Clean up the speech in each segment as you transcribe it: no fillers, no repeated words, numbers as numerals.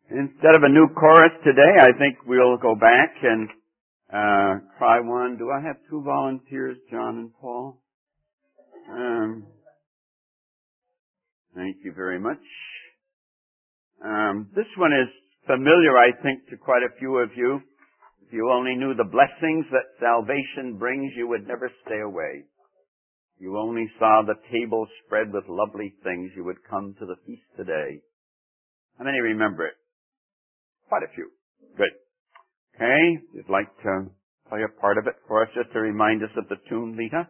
Instead of a new chorus today, I think we'll go back and try one. Do I have two volunteers, John and Paul? Thank you very much. This one is familiar, I think, to quite a few of you. If you only knew the blessings that salvation brings, you would never stay away. You only saw the table spread with lovely things, you would come to the feast today. How many remember it? Quite a few. Good. Okay, you'd like to play a part of it for us just to remind us of the tune, Lita?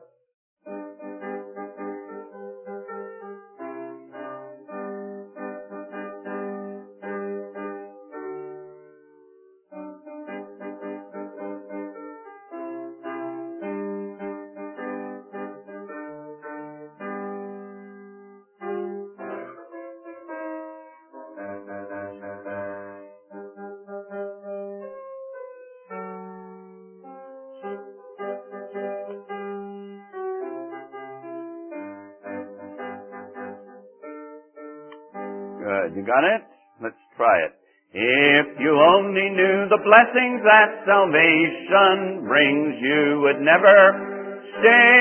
Good. You got it? Let's try it. If you only knew the blessings that salvation brings, you would never stay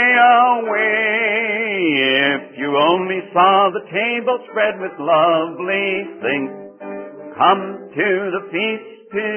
away. If you only saw the table spread with lovely things, come to the feast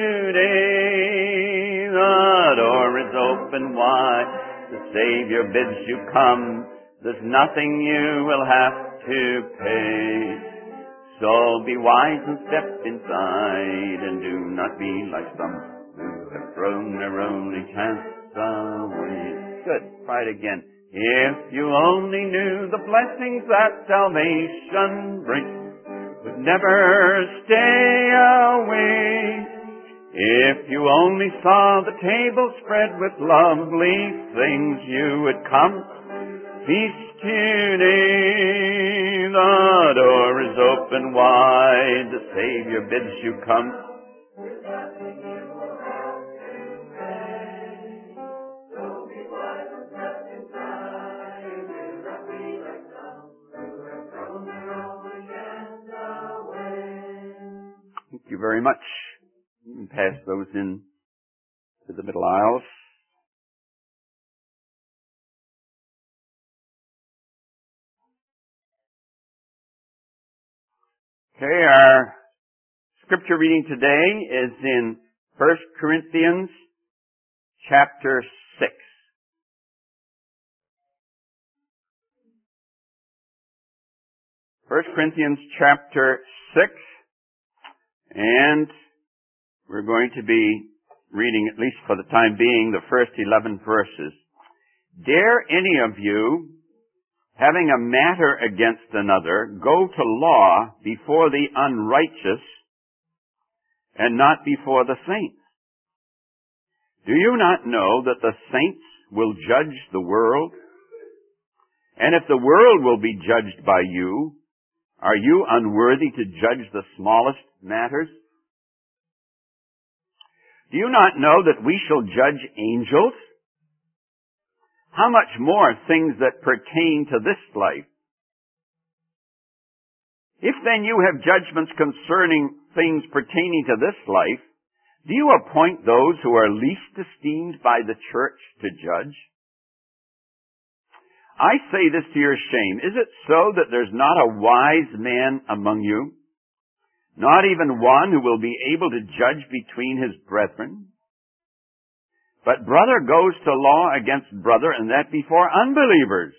today. The door is open wide. The Savior bids you come. There's nothing you will have to pay. So be wise and step inside, and do not be like some who have thrown their only chance away. Good. Try it again. If you only knew the blessings that salvation brings, would never stay away. If you only saw the table spread with lovely things, you would come. Feast today. The door is open wide. The Savior bids you come. Thank you very much. You can pass those in to the middle aisles. Okay, our scripture reading today is in 1 Corinthians chapter 6. First Corinthians chapter 6, and we're going to be reading, at least for the time being, the first 11 verses. Dare any of you, having a matter against another, go to law before the unrighteous and not before the saints? Do you not know that the saints will judge the world? And if the world will be judged by you, are you unworthy to judge the smallest matters? Do you not know that we shall judge angels? How much more things that pertain to this life? If then you have judgments concerning things pertaining to this life, do you appoint those who are least esteemed by the church to judge? I say this to your shame. Is it so that there's not a wise man among you? Not even one who will be able to judge between his brethren? But brother goes to law against brother, and that before unbelievers.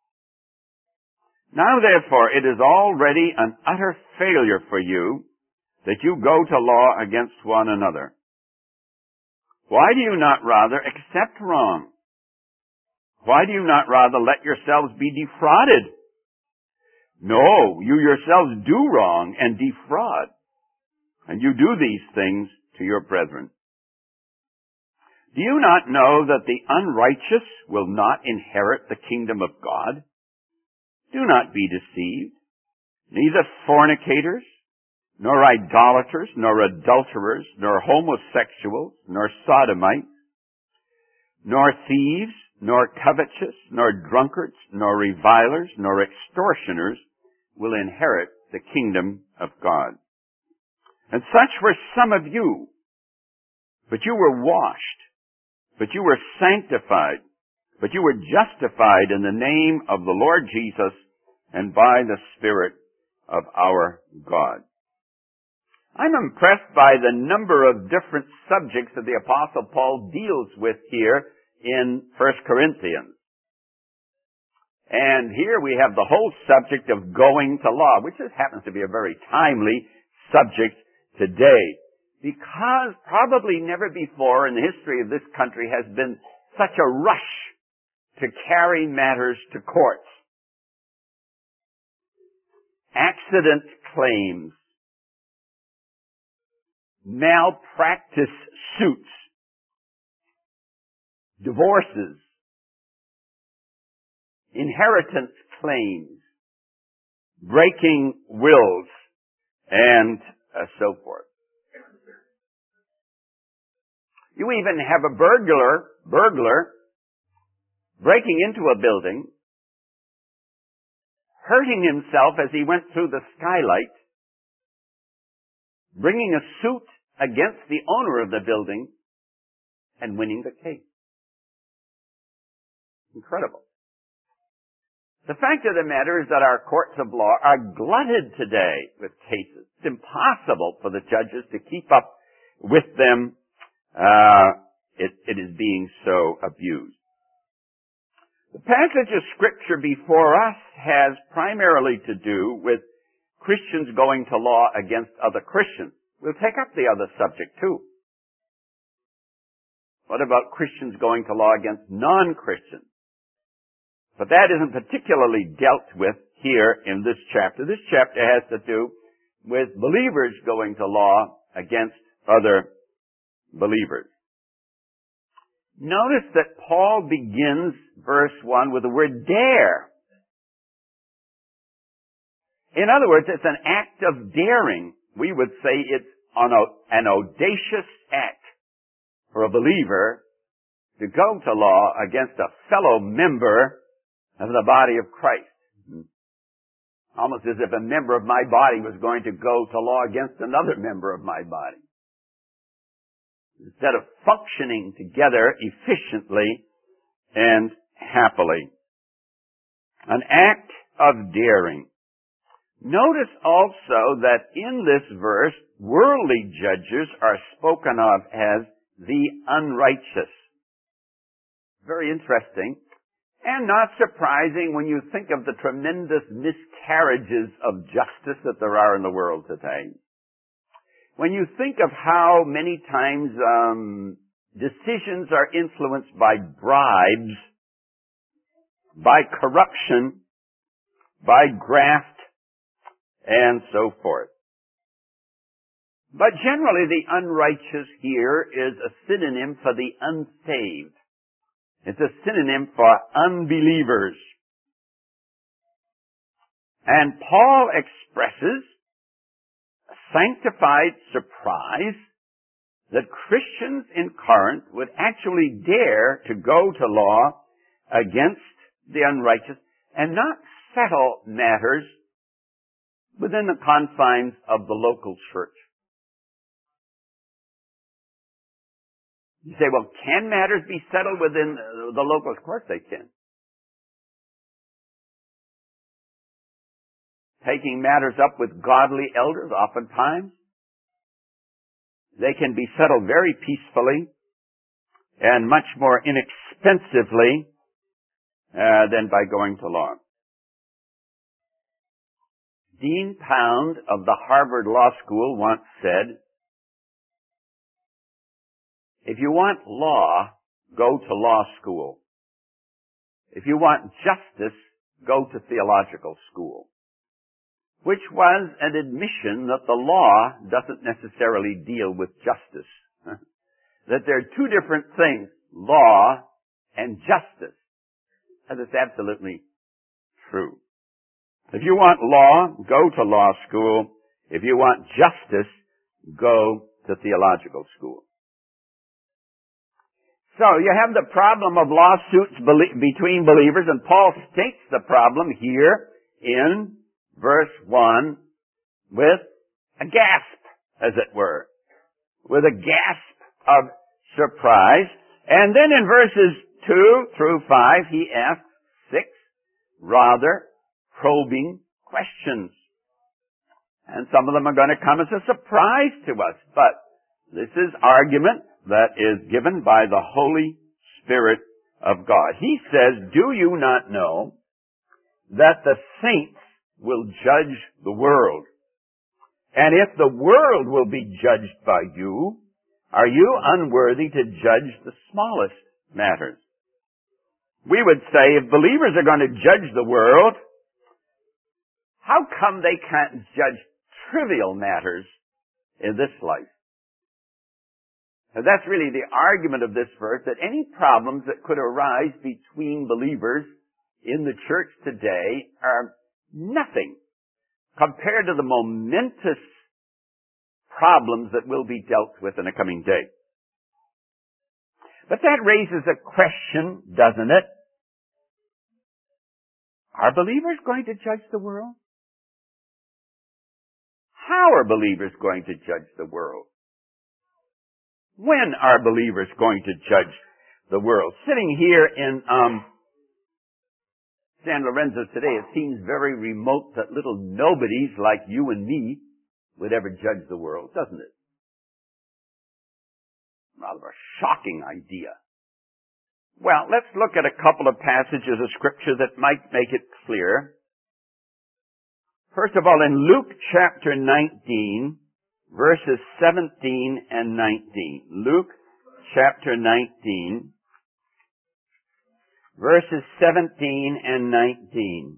Now therefore it is already an utter failure for you that you go to law against one another. Why do you not rather accept wrong? Why do you not rather let yourselves be defrauded? No, you yourselves do wrong and defraud, and you do these things to your brethren. Do you not know that the unrighteous will not inherit the kingdom of God? Do not be deceived. Neither fornicators, nor idolaters, nor adulterers, nor homosexuals, nor sodomites, nor thieves, nor covetous, nor drunkards, nor revilers, nor extortioners will inherit the kingdom of God. And such were some of you. But you were washed, but you were sanctified, but you were justified in the name of the Lord Jesus and by the Spirit of our God. I'm impressed by the number of different subjects that the Apostle Paul deals with here in 1 Corinthians. And here we have the whole subject of going to law, which just happens to be a very timely subject today, because probably never before in the history of this country has been such a rush to carry matters to courts. Accident claims, malpractice suits, divorces, inheritance claims, breaking wills, and so forth. You even have a burglar breaking into a building, hurting himself as he went through the skylight, bringing a suit against the owner of the building, and winning the case. Incredible. The fact of the matter is that our courts of law are glutted today with cases. It's impossible for the judges to keep up with them. It is being so abused. The passage of Scripture before us has primarily to do with Christians going to law against other Christians. We'll take up the other subject too. What about Christians going to law against non-Christians? But that isn't particularly dealt with here in this chapter. This chapter has to do with believers going to law against other believers. Notice that Paul begins verse 1 with the word dare. In other words, it's an act of daring. We would say it's an audacious act for a believer to go to law against a fellow member of the body of Christ. Almost as if a member of my body was going to go to law against another member of my body. Instead of functioning together efficiently and happily. An act of daring. Notice also that in this verse, worldly judges are spoken of as the unrighteous. Very interesting. And not surprising when you think of the tremendous miscarriages of justice that there are in the world today. When you think of how many times decisions are influenced by bribes, by corruption, by graft, and so forth. But generally the unrighteous here is a synonym for the unsaved. It's a synonym for unbelievers. And Paul expresses a sanctified surprise that Christians in Corinth would actually dare to go to law against the unrighteous and not settle matters within the confines of the local church. You say, well, can matters be settled within the local? Of course they can. Taking matters up with godly elders, oftentimes, they can be settled very peacefully and much more inexpensively than by going to law. Dean Pound of the Harvard Law School once said, if you want law, go to law school. If you want justice, go to theological school. Which was an admission that the law doesn't necessarily deal with justice. That there are two different things, law and justice. That is absolutely true. If you want law, go to law school. If you want justice, go to theological school. So you have the problem of lawsuits between believers, and Paul states the problem here in verse 1 with a gasp, as it were, with a gasp of surprise. And then in verses 2 through 5, he asks 6 rather probing questions. And some of them are going to come as a surprise to us, but this is argument that is given by the Holy Spirit of God. He says, do you not know that the saints will judge the world? And if the world will be judged by you, are you unworthy to judge the smallest matters? We would say if believers are going to judge the world, how come they can't judge trivial matters in this life? Now that's really the argument of this verse, that any problems that could arise between believers in the church today are nothing compared to the momentous problems that will be dealt with in a coming day. But that raises a question, doesn't it? Are believers going to judge the world? How are believers going to judge the world? When are believers going to judge the world? Sitting here in San Lorenzo today, it seems very remote that little nobodies like you and me would ever judge the world, doesn't it? Rather a shocking idea. Well, let's look at a couple of passages of Scripture that might make it clear. First of all, in Luke chapter 19, verses 17 and 19. Luke chapter 19, verses 17 and 19.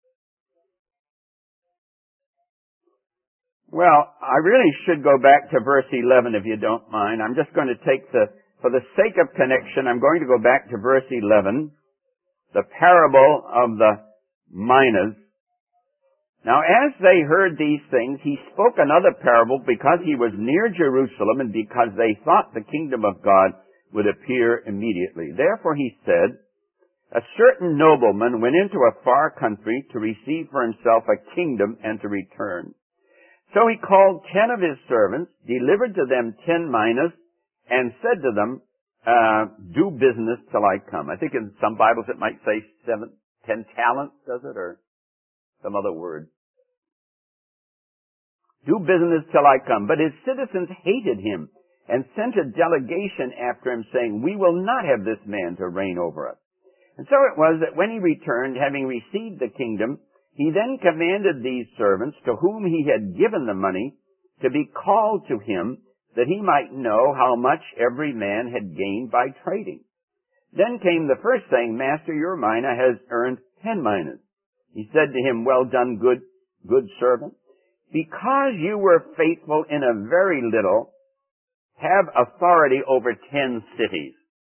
Well, I really should go back to verse 11 if you don't mind. I'm just going to take for the sake of connection, I'm going to go back to verse 11, the parable of the minas. Now, as they heard these things, he spoke another parable because he was near Jerusalem and because they thought the kingdom of God would appear immediately. Therefore he said, a certain nobleman went into a far country to receive for himself a kingdom and to return. So he called 10 of his servants, delivered to them 10 minas, and said to them, do business till I come. I think in some Bibles it might say 10 talents, does it? Or some other word. Do business till I come. But his citizens hated him and sent a delegation after him saying, we will not have this man to reign over us. And so it was that when he returned, having received the kingdom, he then commanded these servants to whom he had given the money to be called to him that he might know how much every man had gained by trading. Then came the first saying, Master, your mina has earned 10 minas. He said to him, well done, good servant. Because you were faithful in a very little, have authority over 10 cities.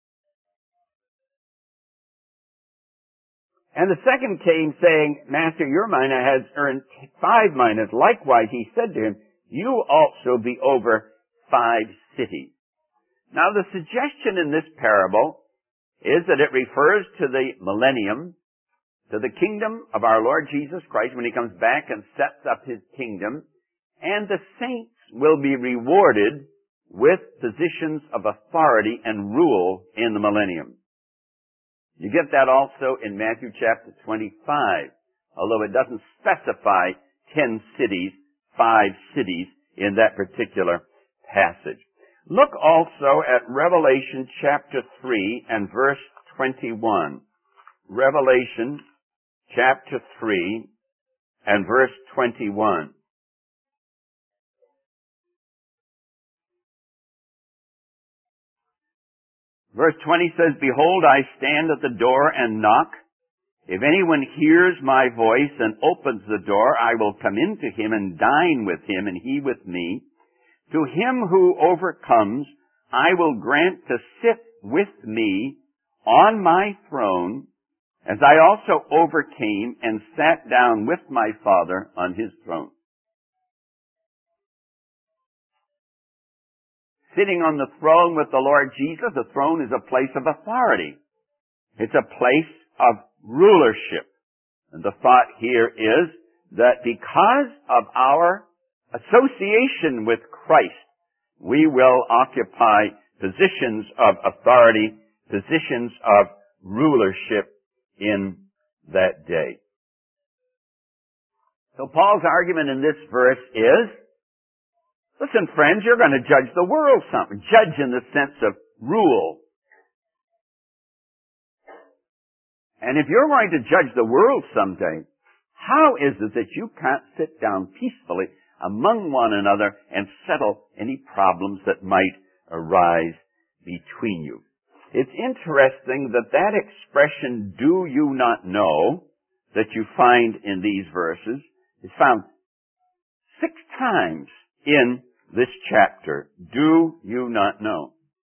And the second came saying, Master, your mina has earned 5 minas. Likewise, he said to him, you also be over 5 cities. Now, the suggestion in this parable is that it refers to the millennium, to the kingdom of our Lord Jesus Christ when he comes back and sets up his kingdom, and the saints will be rewarded with positions of authority and rule in the millennium. You get that also in Matthew chapter 25, although it doesn't specify 10 cities, 5 cities in that particular passage. Look also at Revelation chapter 3 and verse 21. Revelation chapter 3 and verse 21. Verse 20 says, Behold, I stand at the door and knock. If anyone hears my voice and opens the door, I will come into him and dine with him and he with me. To him who overcomes, I will grant to sit with me on my throne, as I also overcame and sat down with my Father on his throne. Sitting on the throne with the Lord Jesus, the throne is a place of authority. It's a place of rulership. And the thought here is that because of our association with Christ, we will occupy positions of authority, positions of rulership in that day. So Paul's argument in this verse is, listen friends, you're going to judge the world something. Judge in the sense of rule. And if you're going to judge the world someday, how is it that you can't sit down peacefully among one another and settle any problems that might arise between you? It's interesting that that expression, do you not know, that you find in these verses, is found 6 times in this chapter. Do you not know?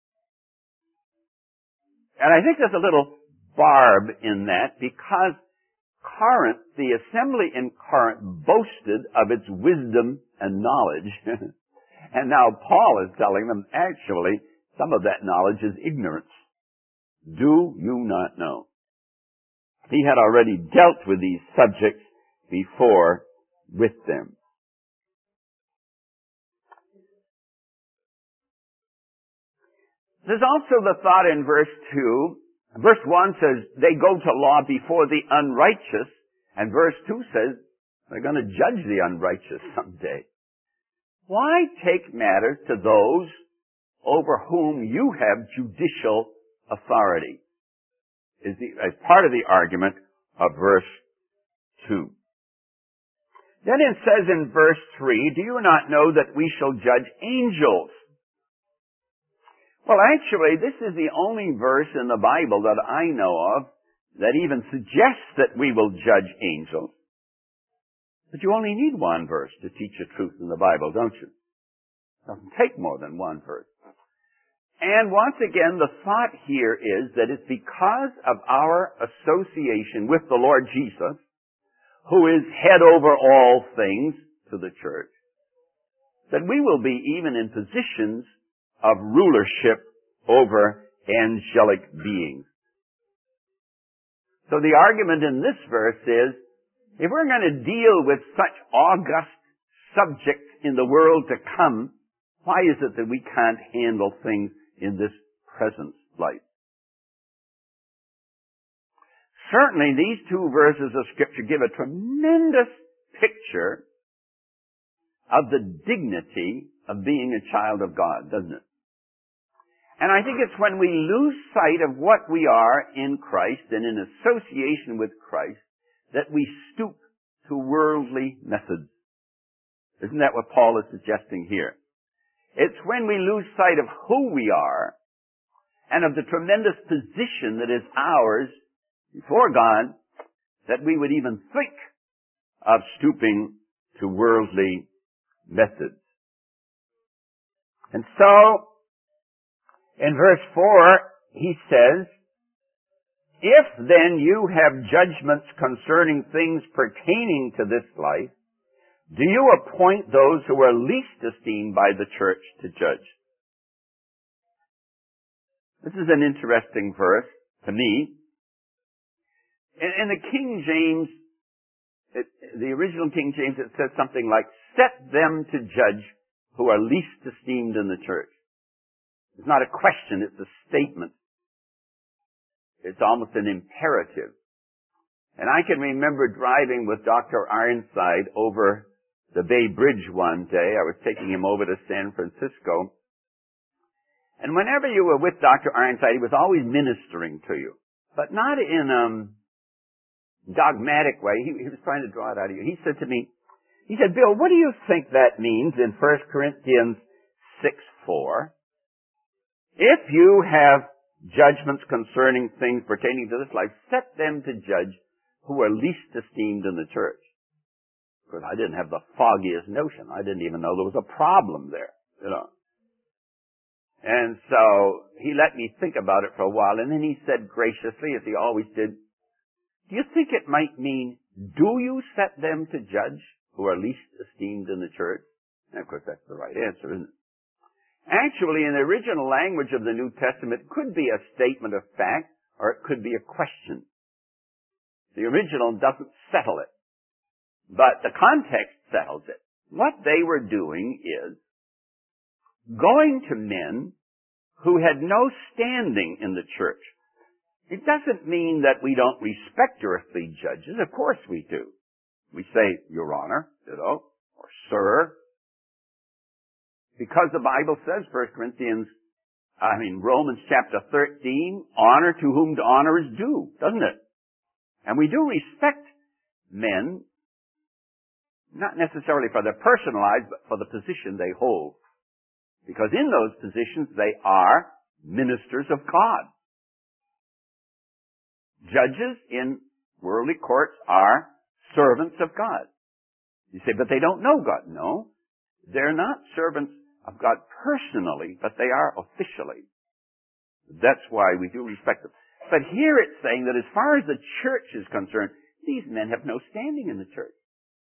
And I think there's a little barb in that because Corinth, the assembly in Corinth boasted of its wisdom and knowledge. And now Paul is telling them, actually, some of that knowledge is ignorance. Do you not know? He had already dealt with these subjects before with them. There's also the thought in verse 2. Verse 1 says, they go to law before the unrighteous. And verse 2 says, they're going to judge the unrighteous someday. Why take matters to those over whom you have judicial authority? Is part of the argument of verse 2. Then it says in verse 3, do you not know that we shall judge angels? Well, actually, this is the only verse in the Bible that I know of that even suggests that we will judge angels. But you only need one verse to teach the truth in the Bible, don't you? It doesn't take more than one verse. And once again, the thought here is that it's because of our association with the Lord Jesus, who is head over all things to the church, that we will be even in positions of rulership over angelic beings. So the argument in this verse is, if we're going to deal with such august subjects in the world to come, why is it that we can't handle things in this present life? Certainly these 2 verses of Scripture give a tremendous picture of the dignity of being a child of God, doesn't it? And I think it's when we lose sight of what we are in Christ and in association with Christ that we stoop to worldly methods. Isn't that what Paul is suggesting here? It's when we lose sight of who we are and of the tremendous position that is ours before God that we would even think of stooping to worldly methods. And so, in verse 4, he says, if then you have judgments concerning things pertaining to this life, do you appoint those who are least esteemed by the church to judge? This is an interesting verse to me. In the King James, the original King James, it says something like, set them to judge who are least esteemed in the church. It's not a question, it's a statement. It's almost an imperative. And I can remember driving with Dr. Ironside over the Bay Bridge one day. I was taking him over to San Francisco. And whenever you were with Dr. Ironside, he was always ministering to you. But not in a dogmatic way. He was trying to draw it out of you. He said to me, he said, Bill, what do you think that means in 1 Corinthians 6:4? If you have judgments concerning things pertaining to this life, set them to judge who are least esteemed in the church. Because I didn't have the foggiest notion. I didn't even know there was a problem there, you know. And so he let me think about it for a while, and then he said graciously, as he always did, do you think it might mean, do you set them to judge who are least esteemed in the church? And of course that's the right answer, isn't it? Actually, in the original language of the New Testament, it could be a statement of fact, or it could be a question. The original doesn't settle it, but the context settles it. what they were doing is going to men who had no standing in the church. It doesn't mean that we don't respect earthly judges. Of course we do. We say, Your Honor, or Sir. Because the Bible says, Romans chapter 13, honor to whom honor is due, doesn't it? And we do respect men, not necessarily for their personal lives, but for the position they hold. Because in those positions, they are ministers of God. Judges in worldly courts are servants of God. You say, but they don't know God. No, they're not servants of God personally, but they are officially. That's why we do respect them. But here it's saying that as far as the church is concerned, these men have no standing in the church.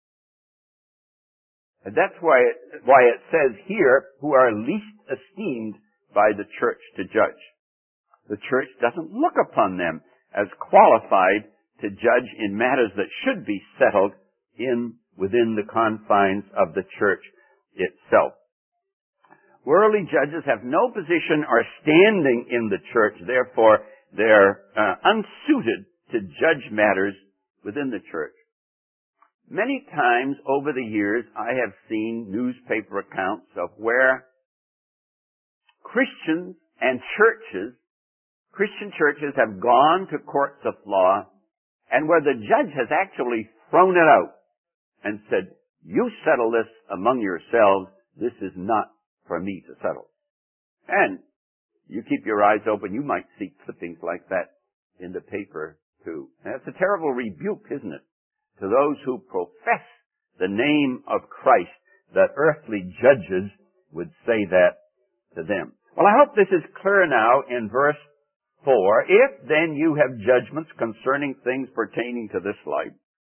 And that's why it says here, who are least esteemed by the church to judge. The church doesn't look upon them as qualified to judge in matters that should be settled within the confines of the church itself. Worldly judges have no position or standing in the church, therefore they're unsuited to judge matters within the church. Many times over the years, I have seen newspaper accounts of where Christians and Christian churches have gone to courts of law, and where the judge has actually thrown it out and said, you settle this among yourselves, this is not for me to settle. And you keep your eyes open, you might see clippings like that in the paper too. And it's a terrible rebuke, isn't it, to those who profess the name of Christ, that earthly judges would say that to them. Well, I hope this is clear now in verse 4. If then you have judgments concerning things pertaining to this life.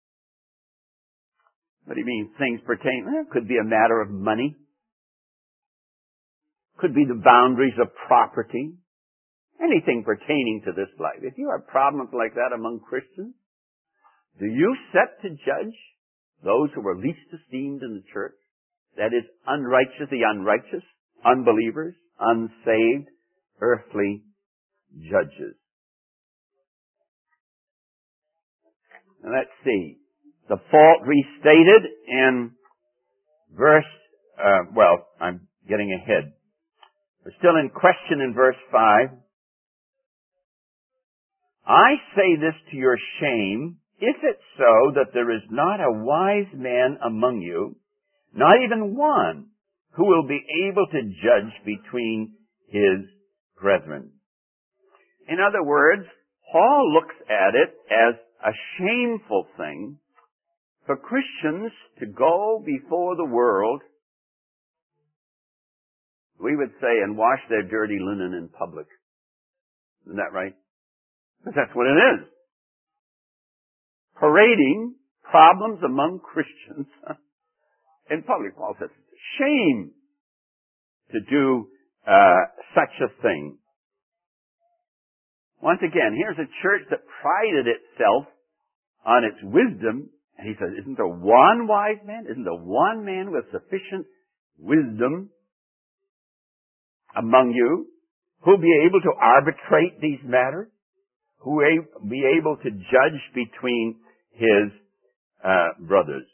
What do you mean, things pertaining? Well, it could be a matter of money. Could be the boundaries of property. Anything pertaining to this life. If you have problems like that among Christians, do you set to judge those who are least esteemed in the church? That is, the unrighteous, unbelievers, unsaved, earthly judges. Now let's see. The fault restated in I'm getting ahead. We're still in question in verse 5. I say this to your shame, if it's so that there is not a wise man among you, not even one, who will be able to judge between his brethren. In other words, Paul looks at it as a shameful thing for Christians to go before the world, we would say, and wash their dirty linen in public. Isn't that right? But that's what it is. Parading problems among Christians in public. Paul says it's a shame to do such a thing. Once again, here's a church that prided itself on its wisdom, and he says, isn't there one wise man? Isn't there one man with sufficient wisdom among you who'll be able to arbitrate these matters? Who will be able to judge between his brothers?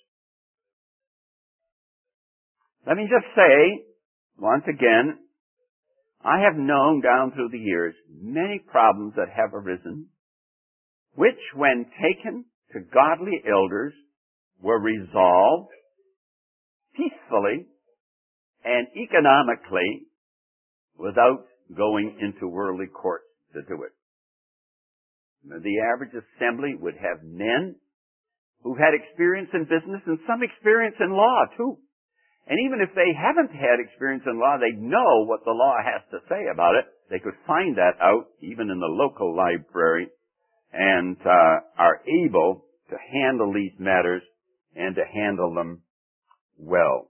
Let me just say, once again, I have known down through the years many problems that have arisen, which when taken to godly elders were resolved peacefully and economically without going into worldly courts to do it. The average assembly would have men who had experience in business and some experience in law too. And even if they haven't had experience in law, they know what the law has to say about it. They could find that out even in the local library and are able to handle these matters and to handle them well.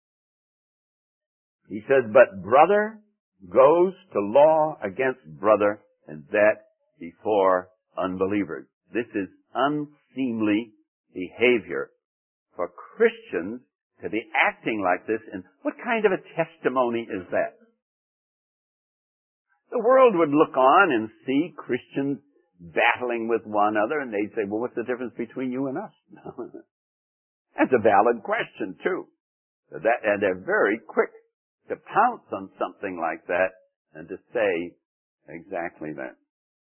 He says, but brother goes to law against brother, and that before unbelievers. This is unseemly behavior for Christians to be acting like this, and what kind of a testimony is that? The world would look on and see Christians battling with one another, and they'd say, well, what's the difference between you and us? That's a valid question, too. And they're very quick to pounce on something like that and to say exactly that.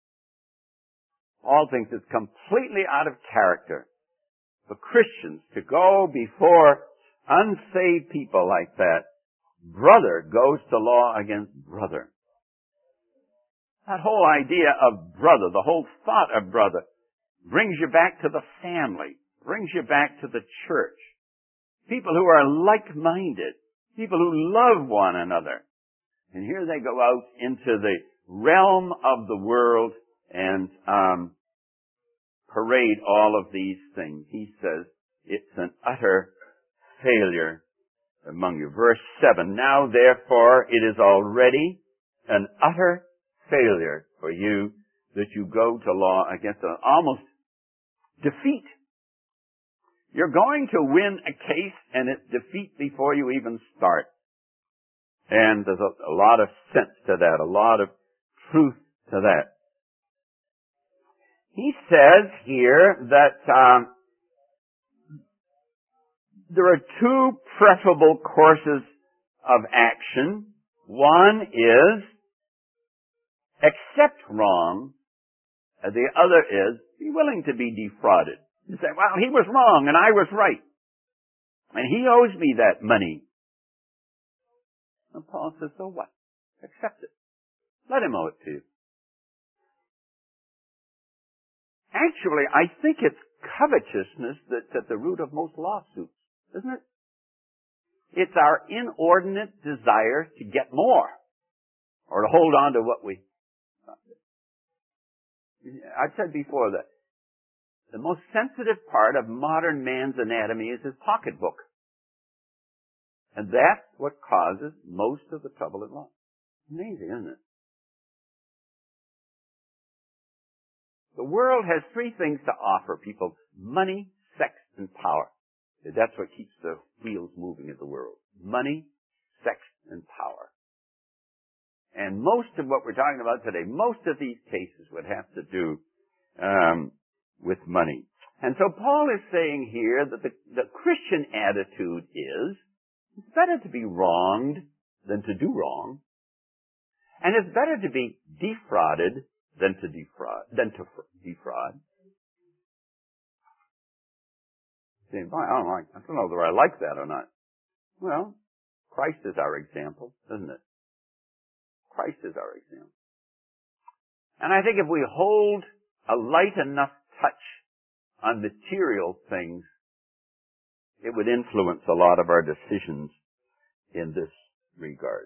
Paul thinks it's completely out of character for Christians to go before unsaved people like that. Brother goes to law against brother. That whole idea of brother, the whole thought of brother, brings you back to the family, brings you back to the church. People who are like-minded, people who love one another. And here they go out into the realm of the world and parade all of these things. He says it's an utter failure among you. Verse 7, now therefore it is already an utter failure for you that you go to law against almost defeat. You're going to win a case and it's defeat before you even start. And there's a lot of sense to that, a lot of truth to that. He says here that there are two preferable courses of action. One is accept wrong, and the other is be willing to be defrauded. You say, well, he was wrong and I was right, and he owes me that money. And Paul says, so what? Accept it. Let him owe it to you. Actually, I think it's covetousness that's at the root of most lawsuits, isn't it? It's our inordinate desire to get more, or to hold on to what we... I've said before that the most sensitive part of modern man's anatomy is his pocketbook. And that's what causes most of the trouble in law. Amazing, isn't it? The world has three things to offer people: money, sex, and power. That's what keeps the wheels moving in the world. Money, sex, and power. And most of what we're talking about today, most of these cases would have to do with money. And so Paul is saying here that the Christian attitude is, it's better to be wronged than to do wrong. And it's better to be defrauded than to defraud. Saying, I don't know whether I like that or not. Well, Christ is our example, isn't it? Christ is our example. And I think if we hold a light enough touch on material things, it would influence a lot of our decisions in this regard.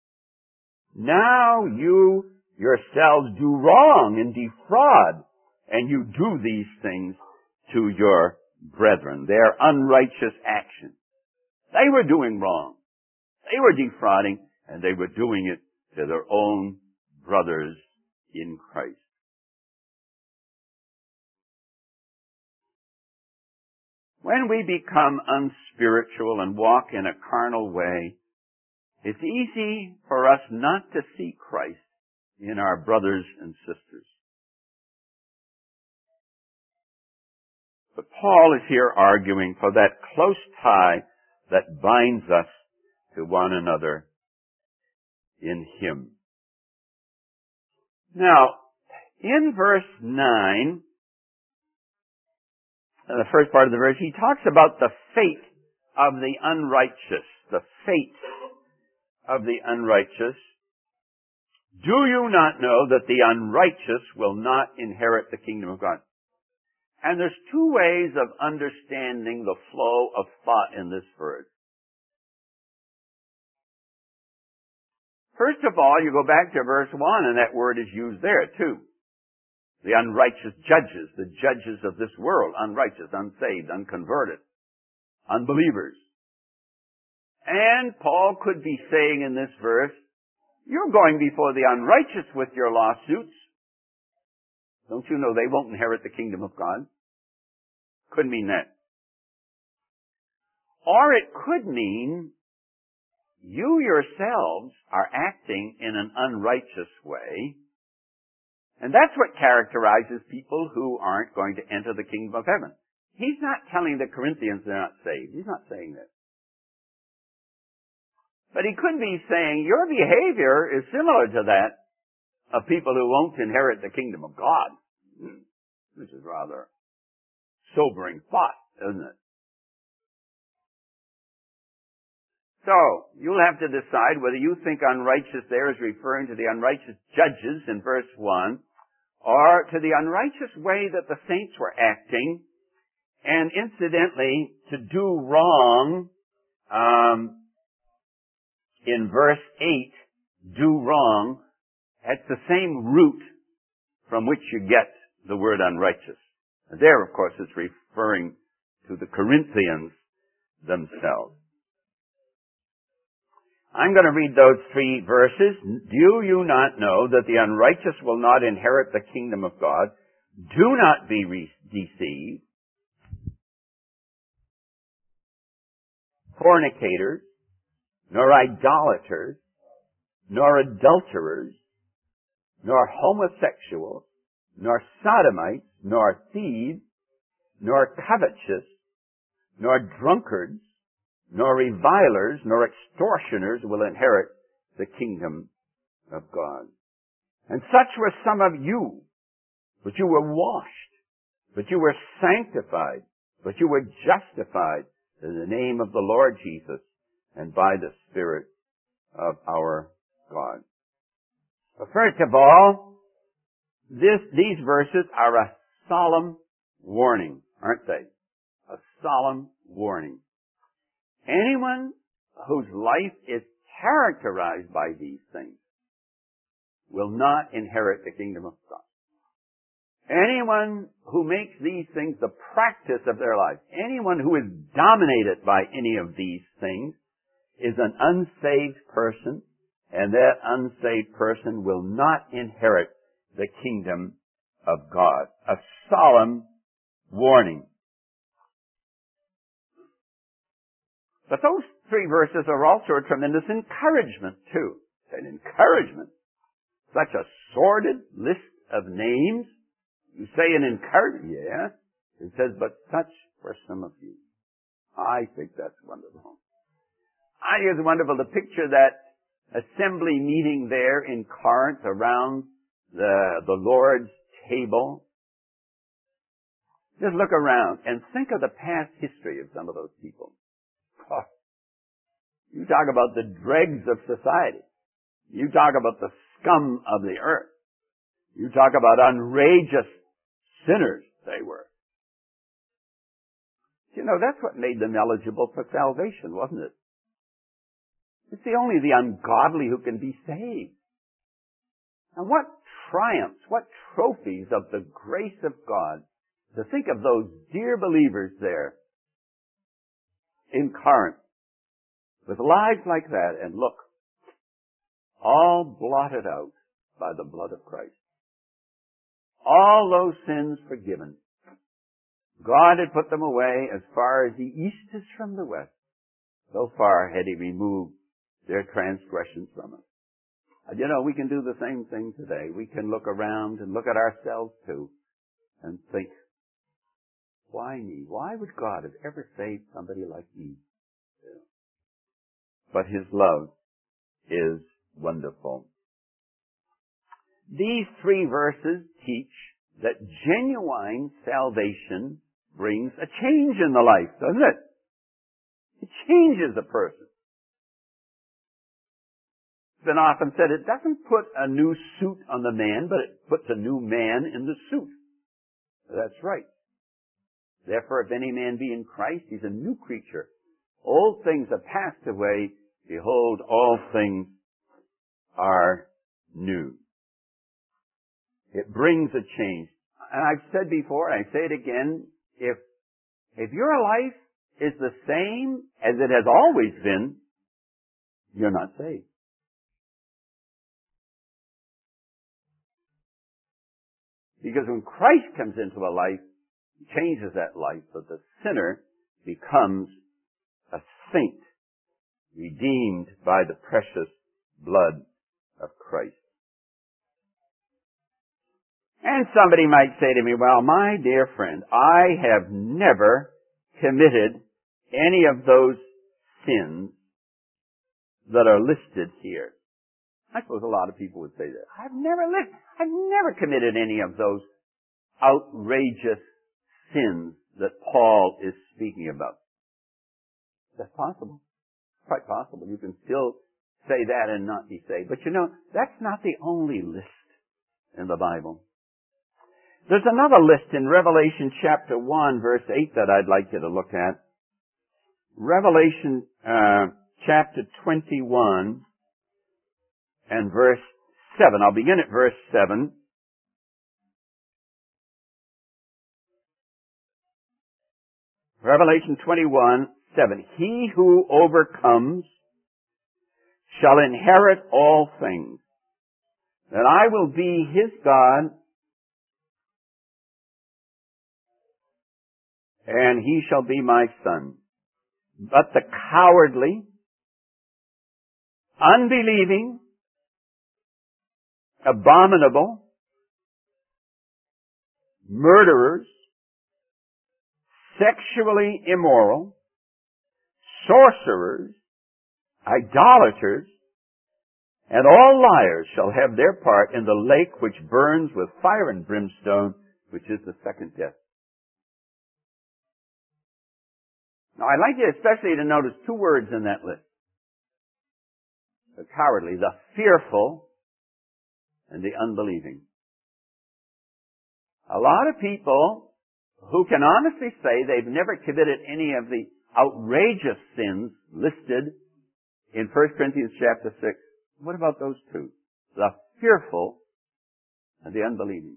Now you yourselves do wrong and defraud, and you do these things to your brethren. They are unrighteous actions. They were doing wrong. They were defrauding, and they were doing it to their own brothers in Christ. When we become unspiritual and walk in a carnal way, it's easy for us not to see Christ in our brothers and sisters. But Paul is here arguing for that close tie that binds us to one another in Him. Now, in verse 9, the first part of the verse, he talks about the fate of the unrighteous. The fate of the unrighteous. Do you not know that the unrighteous will not inherit the kingdom of God? And there's two ways of understanding the flow of thought in this verse. First of all, you go back to verse 1, and that word is used there too. The unrighteous judges, the judges of this world, unrighteous, unsaved, unconverted, unbelievers. And Paul could be saying in this verse, you're going before the unrighteous with your lawsuits. Don't you know they won't inherit the kingdom of God? Could mean that. Or it could mean you yourselves are acting in an unrighteous way, and that's what characterizes people who aren't going to enter the kingdom of heaven. He's not telling the Corinthians they're not saved. He's not saying that. But he could be saying your behavior is similar to that of people who won't inherit the kingdom of God. Which is rather sobering thought, isn't it? So, you'll have to decide whether you think unrighteous there is referring to the unrighteous judges in verse 1, or to the unrighteous way that the saints were acting, and incidentally, to do wrong, in verse 8, do wrong, that's the same root from which you get the word unrighteous. And there, of course, it's referring to the Corinthians themselves. I'm going to read those 3 verses. Do you not know that the unrighteous will not inherit the kingdom of God? Do not be deceived. Fornicators, nor idolaters, nor adulterers, nor homosexuals, nor sodomites, nor thieves, nor covetous, nor drunkards, nor revilers, nor extortioners will inherit the kingdom of God. And such were some of you, but you were washed, but you were sanctified, but you were justified in the name of the Lord Jesus and by the Spirit of our God. But first of all, these verses are a solemn warning, aren't they? A solemn warning. Anyone whose life is characterized by these things will not inherit the kingdom of God. Anyone who makes these things the practice of their life, anyone who is dominated by any of these things, is an unsaved person, and that unsaved person will not inherit the kingdom of God. A solemn warning. But those 3 verses are also a tremendous encouragement, too. An encouragement. Such a sordid list of names. You say an encouragement, yeah. It says, but such were some of you. I think that's wonderful. I think it's wonderful to picture that assembly meeting there in Corinth around the Lord's table. Just look around and think of the past history of some of those people. Oh, you talk about the dregs of society. You talk about the scum of the earth. You talk about outrageous sinners they were. You know, that's what made them eligible for salvation, wasn't it? It's only the ungodly who can be saved. And what triumphs, what trophies of the grace of God to think of those dear believers there in Corinth with lives like that, and look, all blotted out by the blood of Christ. All those sins forgiven. God had put them away as far as the east is from the west. So far had He removed their transgressions from us. And you know, we can do the same thing today. We can look around and look at ourselves too and think, why me? Why would God have ever saved somebody like me? But His love is wonderful. These 3 verses teach that genuine salvation brings a change in the life, doesn't it? It changes a person. It's been often said it doesn't put a new suit on the man, but it puts a new man in the suit. That's right. Therefore, if any man be in Christ, he's a new creature. Old things have passed away. Behold, all things are new. It brings a change. And I've said before, I say it again, if your life is the same as it has always been, you're not saved. Because when Christ comes into a life, He changes that life, but the sinner becomes a saint, redeemed by the precious blood of Christ. And somebody might say to me, well, my dear friend, I have never committed any of those sins that are listed here. I suppose a lot of people would say that. I've never committed any of those outrageous sins that Paul is speaking about. That's possible. Quite possible. You can still say that and not be saved. But you know, that's not the only list in the Bible. There's another list in Revelation chapter 1, verse 8 that I'd like you to look at. Revelation chapter 21 and verse 7. I'll begin at verse 7. Revelation 21, 7. He who overcomes shall inherit all things, and I will be his God, and he shall be my son. But the cowardly, unbelieving, abominable, murderers, sexually immoral, sorcerers, idolaters, and all liars shall have their part in the lake which burns with fire and brimstone, which is the second death. Now, I'd like you especially to notice two words in that list. The cowardly, the fearful, and the unbelieving. A lot of people who can honestly say they've never committed any of the outrageous sins listed in 1 Corinthians chapter 6. What about those two? The fearful and the unbelieving.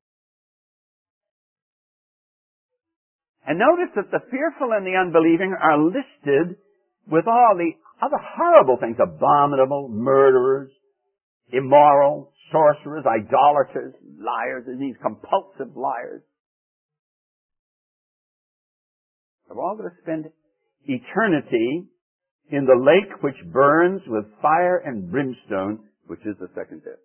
And notice that the fearful and the unbelieving are listed with all the other horrible things: abominable, murderers, immoral, sorcerers, idolaters, liars, and these compulsive liars. They're all going to spend eternity in the lake which burns with fire and brimstone, which is the second death.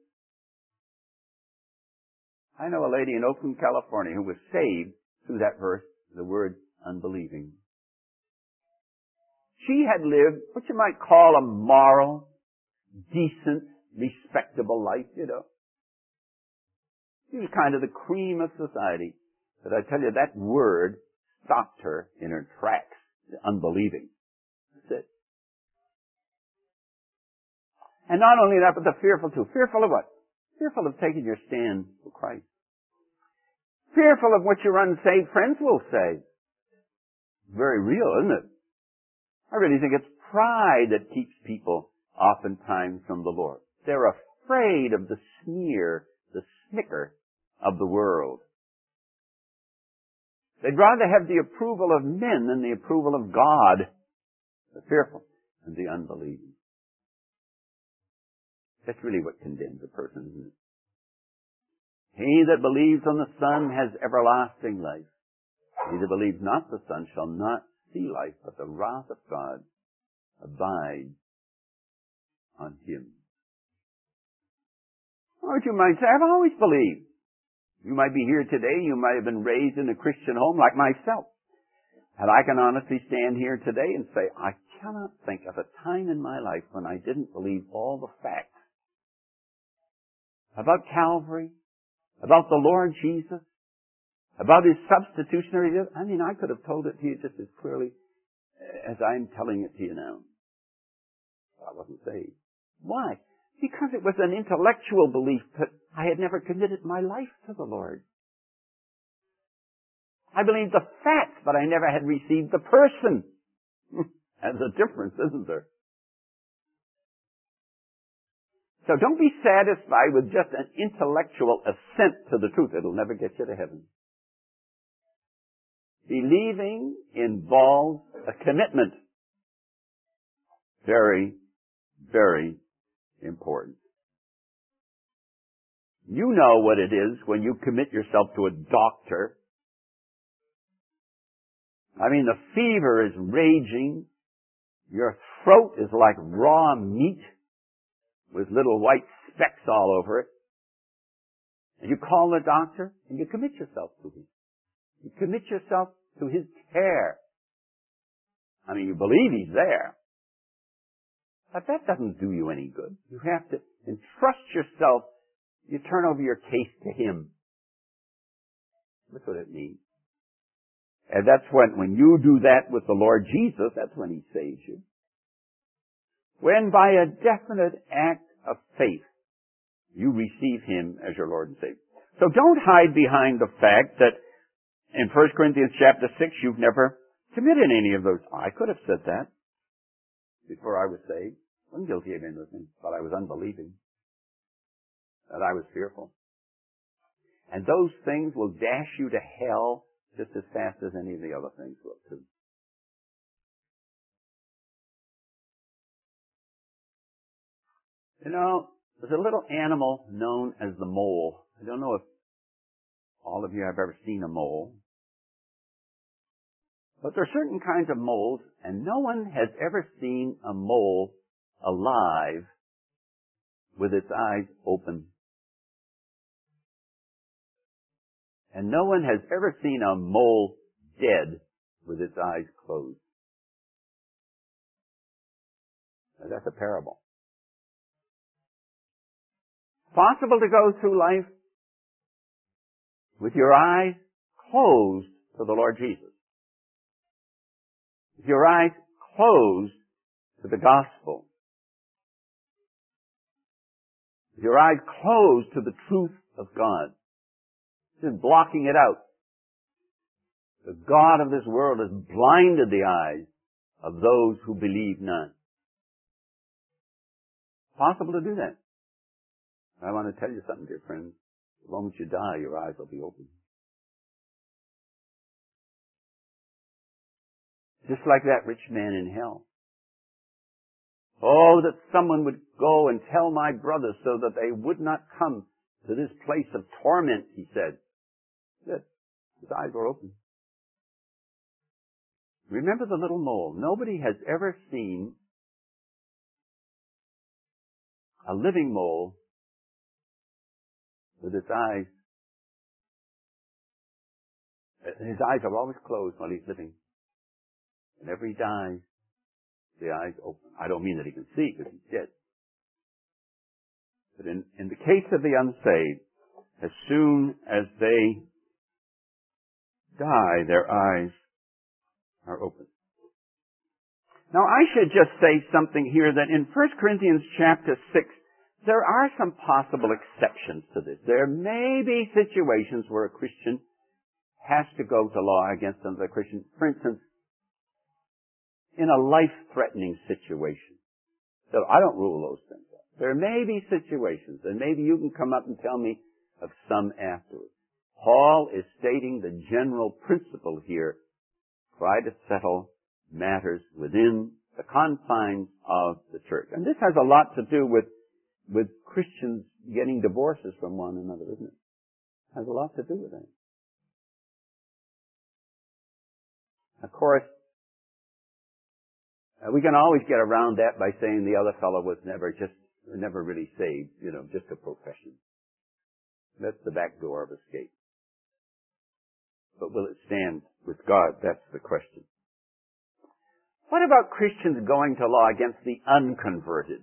I know a lady in Oakland, California, who was saved through that verse, the word unbelieving. She had lived what you might call a moral, decent, respectable life, you know. She was kind of the cream of society. But I tell you, that word stopped her in her tracks, unbelieving. That's it. And not only that, but the fearful too. Fearful of what? Fearful of taking your stand for Christ. Fearful of what your unsaved friends will say. Very real, isn't it? I really think it's pride that keeps people oftentimes from the Lord. They're afraid of the sneer, the snicker of the world. They'd rather have the approval of men than the approval of God. The fearful and the unbelieving. That's really what condemns a person, isn't it? He that believes on the Son has everlasting life. He that believes not the Son shall not see life, but the wrath of God abides on him. Or you might say, I've always believed. You might be here today, you might have been raised in a Christian home like myself. And I can honestly stand here today and say, I cannot think of a time in my life when I didn't believe all the facts about Calvary, about the Lord Jesus, about His substitutionary death. I mean, I could have told it to you just as clearly as I'm telling it to you now. But I wasn't saved. Why? Because it was an intellectual belief that I had never committed my life to the Lord. I believed the facts, but I never had received the person. There's a difference, isn't there? So don't be satisfied with just an intellectual assent to the truth. It'll never get you to heaven. Believing involves a commitment. Very, very important. You know what it is when you commit yourself to a doctor. I mean, the fever is raging. Your throat is like raw meat with little white specks all over it. And you call the doctor and you commit yourself to him. You commit yourself to his care. I mean, you believe he's there. But that doesn't do you any good. You have to entrust yourself. You turn over your case to him. That's what it means. And that's when you do that with the Lord Jesus, that's when he saves you. When by a definite act of faith, you receive him as your Lord and Savior. So don't hide behind the fact that in 1 Corinthians chapter 6, you've never committed any of those. I could have said that before I was saved. I wasn't guilty of anything, but I was unbelieving. That I was fearful. And those things will dash you to hell just as fast as any of the other things will too. You know, there's a little animal known as the mole. I don't know if all of you have ever seen a mole. But there are certain kinds of moles, and no one has ever seen a mole alive with its eyes open. And no one has ever seen a mole dead with its eyes closed. Now, that's a parable. It's possible to go through life with your eyes closed to the Lord Jesus. With your eyes closed to the gospel. With your eyes closed to the truth of God. Just blocking it out. The God of this world has blinded the eyes of those who believe not. It's possible to do that. I want to tell you something, dear friends. The moment you die, your eyes will be open. Just like that rich man in hell. Oh, that someone would go and tell my brothers so that they would not come to this place of torment, he said. That his eyes were open. Remember the little mole. Nobody has ever seen a living mole with its eyes. His eyes are always closed while he's living. Whenever he dies, the eyes open. I don't mean that he can see because he's dead. But in the case of the unsaved, as soon as they die, their eyes are open. Now I should just say something here that in 1 Corinthians chapter 6, there are some possible exceptions to this. There may be situations where a Christian has to go to law against another Christian. For instance, in a life-threatening situation. So I don't rule those things out. There may be situations, and maybe you can come up and tell me of some afterwards. Paul is stating the general principle here. Try to settle matters within the confines of the church. And this has a lot to do with Christians getting divorces from one another, isn't it? It has a lot to do with that. Of course, we can always get around that by saying the other fellow was never really saved, just a profession. That's the back door of escape. But will it stand with God? That's the question. What about Christians going to law against the unconverted?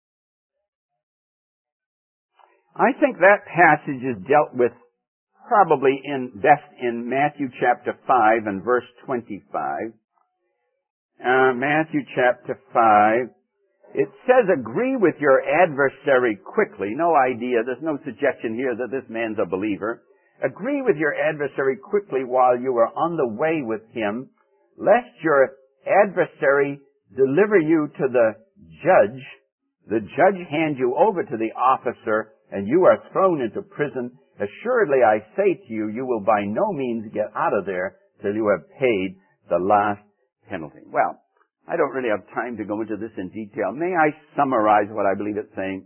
I think that passage is dealt with probably best in Matthew chapter 5 and verse 25. Matthew chapter 5. It says, agree with your adversary quickly. No idea. There's no suggestion here that this man's a believer. Agree with your adversary quickly while you are on the way with him, lest your adversary deliver you to the judge hand you over to the officer, and you are thrown into prison. Assuredly, I say to you, you will by no means get out of there till you have paid the last penalty. Well, I don't really have time to go into this in detail. May I summarize what I believe it's saying?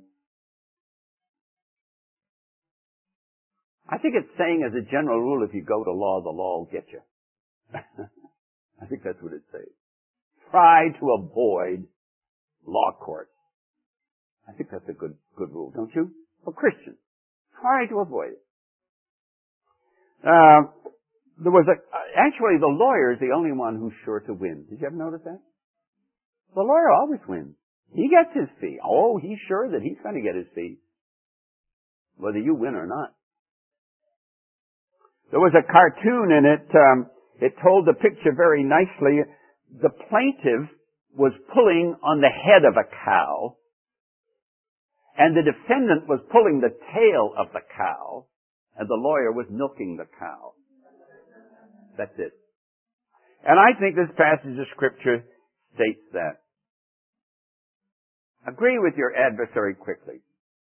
I think it's saying as a general rule, if you go to law, the law will get you. I think that's what it's saying. try to avoid law courts. I think that's a good rule, don't you? For Christians, try to avoid it. Actually, the lawyer is the only one who's sure to win. Did you ever notice that? The lawyer always wins. He gets his fee. Oh, he's sure that he's going to get his fee, whether you win or not. There was a cartoon in it. It told the picture very nicely. The plaintiff was pulling on the head of a cow, and the defendant was pulling the tail of the cow, and the lawyer was milking the cow. That's it. And I think this passage of Scripture states that. Agree with your adversary quickly.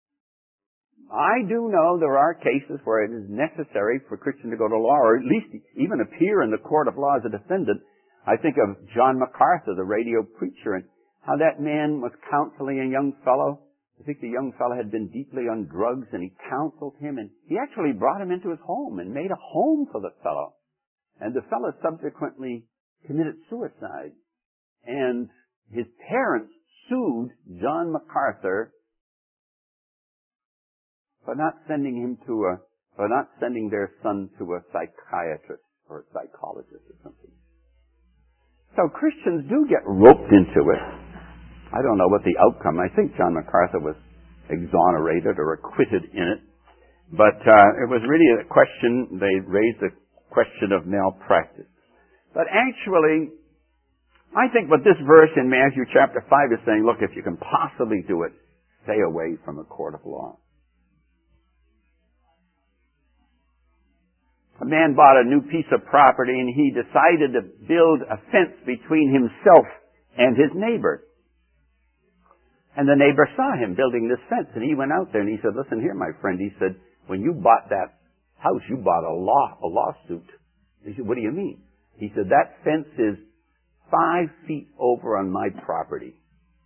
I do know there are cases where it is necessary for a Christian to go to law, or at least even appear in the court of law as a defendant. I think of John MacArthur, the radio preacher, and how that man was counseling a young fellow. I think the young fellow had been deeply on drugs, and he counseled him, and he actually brought him into his home and made a home for the fellow. And the fellow subsequently committed suicide. And his parents sued John MacArthur for not sending their son to a psychiatrist or a psychologist or something. So Christians do get roped into it. I don't know what the outcome. I think John MacArthur was exonerated or acquitted in it. But it was really a question, they raised the question of malpractice. But actually, I think what this verse in Matthew chapter 5 is saying, look, if you can possibly do it, stay away from a court of law. A man bought a new piece of property and he decided to build a fence between himself and his neighbor. And the neighbor saw him building this fence, and he went out there and he said, listen here, my friend. He said, when you bought that house, you bought a lawsuit. He said, what do you mean? He said, that fence is 5 feet over on my property.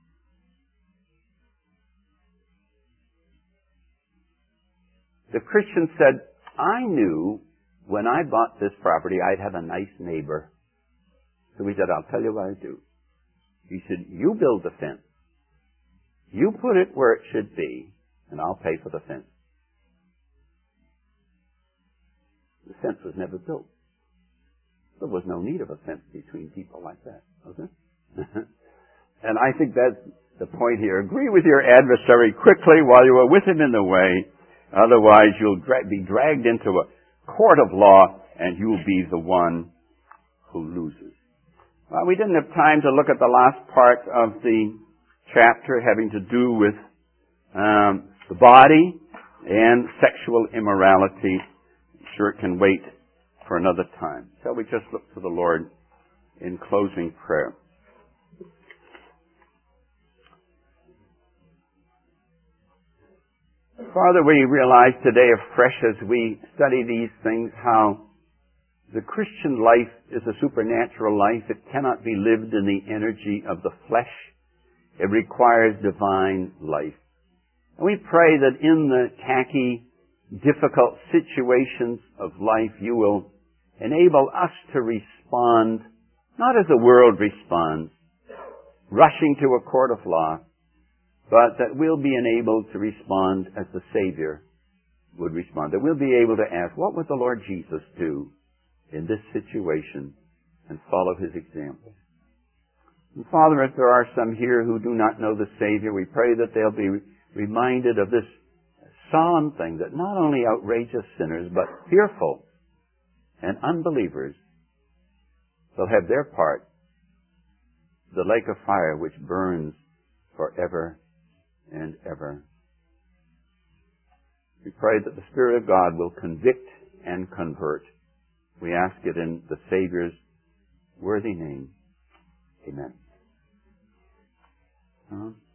The Christian said, I knew when I bought this property I'd have a nice neighbor. So he said, I'll tell you what I do. He said, you build the fence. You put it where it should be, and I'll pay for the fence. The fence was never built. There was no need of a fence between people like that, was there? And I think that's the point here. Agree with your adversary quickly while you are with him in the way. Otherwise, you'll be dragged into a court of law, and you'll be the one who loses. Well, we didn't have time to look at the last part of the chapter having to do with the body and sexual immorality. I'm sure it can wait for another time. Shall we just look to the Lord in closing prayer? Father, we realize today afresh as we study these things how the Christian life is a supernatural life. It cannot be lived in the energy of the flesh. It requires divine life. And we pray that in the tacky, difficult situations of life, you will enable us to respond, not as the world responds, rushing to a court of law, but that we'll be enabled to respond as the Savior would respond. That we'll be able to ask, what would the Lord Jesus do in this situation, and follow His example. And Father, if there are some here who do not know the Savior, we pray that they'll be reminded of this solemn thing, that not only outrageous sinners, but fearful and unbelievers will have their part, the lake of fire which burns forever and ever. We pray that the Spirit of God will convict and convert. We ask it in the Savior's worthy name. Amen.